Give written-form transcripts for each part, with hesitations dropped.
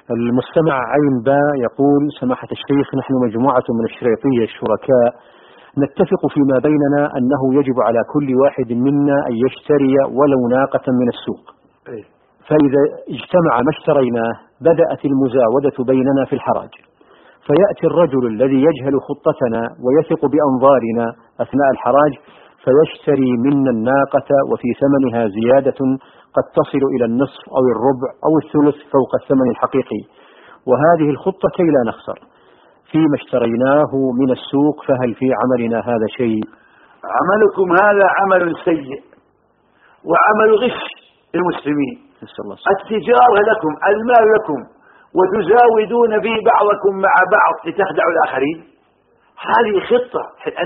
المستمع عين باء يقول: سماحة الشيخ، نحن مجموعة من الشريطية الشركاء نتفق فيما بيننا أنه يجب على كل واحد منا أن يشتري ولو ناقة من السوق، فإذا اجتمع ما اشتريناه بدأت المزاودة بيننا في الحراج، فيأتي الرجل الذي يجهل خطتنا ويثق بأنظارنا أثناء الحراج فيشتري منا الناقة وفي ثمنها زيادة قد تصل إلى النصف أو الربع أو الثلث فوق الثمن الحقيقي، وهذه الخطة كي لا نخسر فيما اشتريناه من السوق، فهل في عملنا هذا شيء؟ عملكم هذا عمل سيء وعمل غش للمسلمين. التجارة لكم، المال لكم، وتزاودون به بعضكم مع بعض لتخدعوا الآخرين. هذه خطة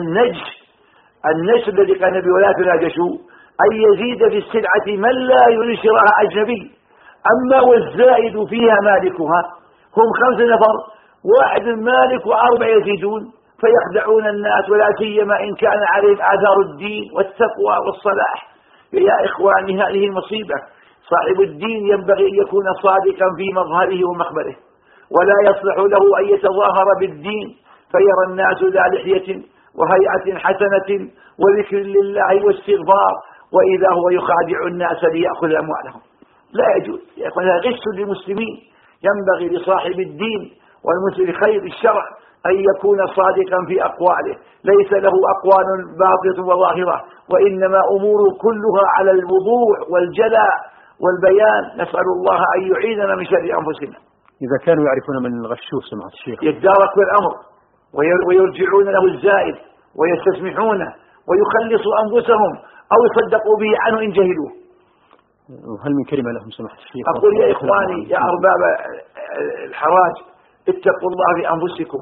النجش الذي قال النبي: ولا تناجشوا، أن يزيد في السلعة من لا ينشرها أجنبي، أما والزائد فيها مالكها. هم 5 نفر، واحد مالك و4 يزيدون فيخدعون الناس، ولا سيما إن كان عليهم آثار الدين والتقوى والصلاح. يا إخواني، هذه المصيبة. صاحب الدين ينبغي أن يكون صادقا في مظهره ومخبره، ولا يصلح له أن يتظاهر بالدين فيرى الناس ذا لحية وهيئة حسنة وذكر لله واستغفار، وإذا هو يخادع الناس ليأخذ أموالهم. لا يجوز يا إخوان، هذا غش للمسلمين. ينبغي لصاحب الدين والمسلم خير الشرع أن يكون صادقا في أقواله، ليس له أقوال باطنة وظاهرة، وإنما أمور كلها على الوضوح والجلاء والبيان. نسأل الله أن يعيننا من شر أنفسنا. إذا كانوا يعرفون من الغشوش سمعت الشيخ يتدارك الأمر ويرجعون له الزائد ويستسمحونه ويخلصوا أنفسهم أو يصدقوا به عنه إن جهلوه. وهل من كلمة لهم سمحت الشيخ؟ أقول يا إخواني يا أرباب الحراج، اتقوا الله في أنفسكم،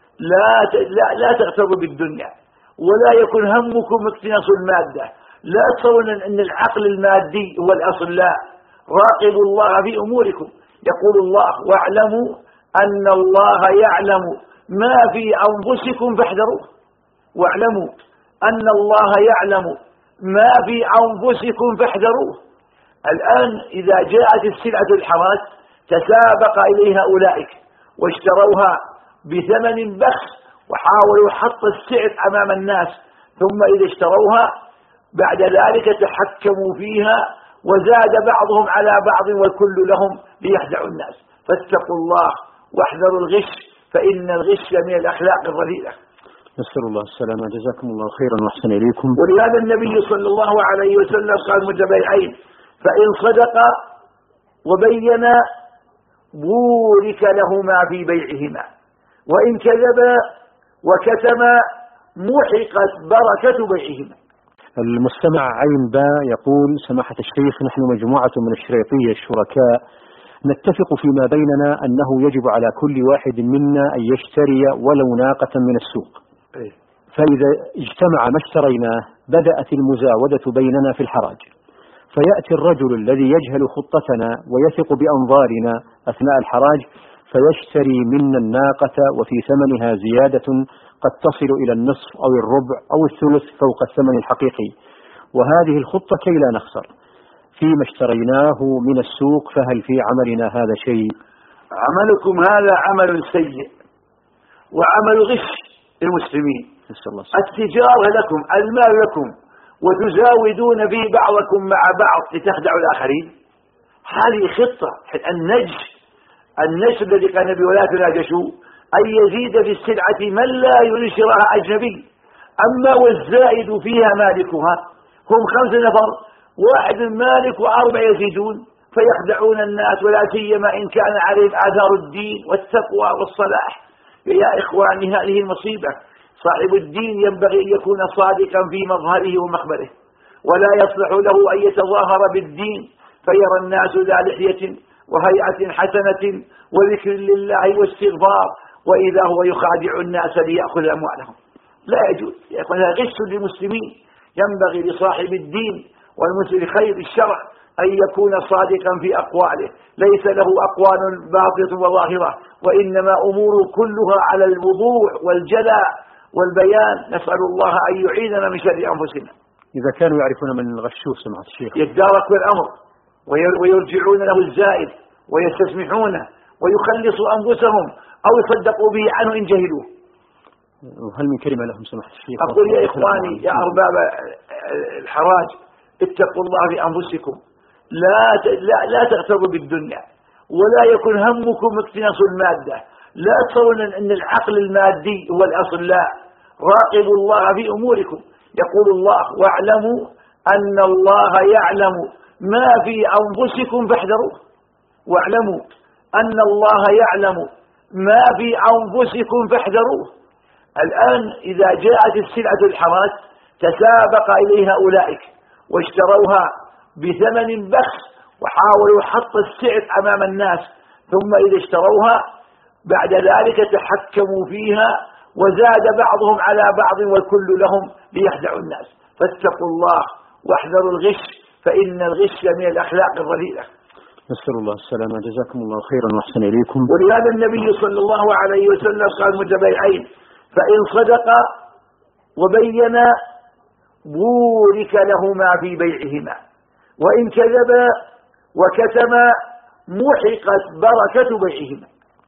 لا تغتروا بالدنيا، ولا يكن همكم اقتناص المادة. لا تصورون أن العقل المادي هو الأصل، لا. راقبوا الله في أموركم. يقول الله: واعلموا أن الله يعلم ما في أنفسكم فاحذروه. واعلموا أن الله يعلم ما في أنفسكم فاحذروه. الآن إذا جاءت السلعة الحراج تسابق إليها أولئك واشتروها بثمن بخس وحاولوا حط السعر أمام الناس، ثم إذا اشتروها بعد ذلك تحكموا فيها وزاد بعضهم على بعض والكل لهم ليخدعوا الناس. فاتقوا الله واحذروا الغش، فإن الغش من الأخلاق الرذيلة. نسأل الله السلامة. جزاكم الله خيرا وأحسن إليكم. ولهذا النبي صلى الله عليه وسلم قال: متبايعين فإن صدقا وبينا بورك لهما في بيعهما، وإن كذبا وكتما محقت بركة بيعهما. المستمع عين باء يقول: سماحة الشيخ، نحن مجموعة من الشريطية الشركاء نتفق فيما بيننا أنه يجب على كل واحد منا أن يشتري ولو ناقة من السوق، فإذا اجتمع ما اشتريناه بدأت المزاودة بيننا في الحراج، فيأتي الرجل الذي يجهل خطتنا ويثق بأنظارنا أثناء الحراج فيشتري منا الناقة وفي ثمنها زيادة قد تصل إلى النصف أو الربع أو الثلث فوق الثمن الحقيقي، وهذه الخطة كي لا نخسر فيما اشتريناه من السوق، فهل في عملنا هذا شيء؟ عملكم هذا عمل سيء وعمل غش للمسلمين. التجارة لكم، المال لكم، وتزاودون به بعضكم مع بعض لتخدعوا الآخرين. هذه خطة النجش الذي قال النبي: ولا تناجشوا، أن يزيد في السلعة من لا ينشرها أجنبي، أما والزائد فيها مالكها. هم 5 نفر، واحد مالك و4 يزيدون فيخدعون الناس، ولا سيما إن كان عليهم آثار الدين والتقوى والصلاح. يا إخواني، هذه المصيبة. صاحب الدين ينبغي أن يكون صادقا في مظهره ومخبره، ولا يصلح له أن يتظاهر بالدين فيرى الناس ذا لحية وهيئة حسنة وذكر لله واستغفار، وإذا هو يخادع الناس ليأخذ أموالهم. لا يجوز يا إخوان، هذا غش للمسلمين. ينبغي لصاحب الدين والمسلم خير الشرع أن يكون صادقا في أقواله، ليس له أقوال باطنة وظاهرة، وإنما أمور كلها على الوضوح والجلاء والبيان. نسأل الله أن يعيننا من شر أنفسنا. إذا كانوا يعرفون من الغشوش سمعت الشيخ يتدارك الأمر ويرجعون له الزائد ويستسمحونه ويخلصوا أنفسهم أو يصدقوا به عنه إن جهلوه. وهل من كلمة لهم سماحة الشيخ؟ أقول يا إخواني يا أرباب الحراج اتقوا الله في أنفسكم، لا تغتروا بالدنيا، ولا يكن همكم اقتناص المادة. لا ترون أن العقل المادي هو الأصل، لا، راقبوا الله في أموركم. يقول الله: واعلموا أن الله يعلم ما في أنفسكم فاحذروه. واعلموا أن الله يعلم ما في أنفسكم فاحذروه. الآن إذا جاءت السلعة الحراج تسابق إليها أولئك واشتروها بثمن بخس وحاولوا حط السعر أمام الناس، ثم إذا اشتروها بعد ذلك تحكموا فيها وزاد بعضهم على بعض والكل لهم ليخدعوا الناس. فاتقوا الله واحذروا الغش، فإن الغش من الأخلاق الرذيلة. نسأل الله السلامة. جزاكم الله خيرا وأحسن إليكم. ولهذا النبي صلى الله عليه وسلم قال: متبايعين فإن صدقا وبينا بورك لهما في بيعهما، وإن كذبا وكتما محقت بركة بيعهما.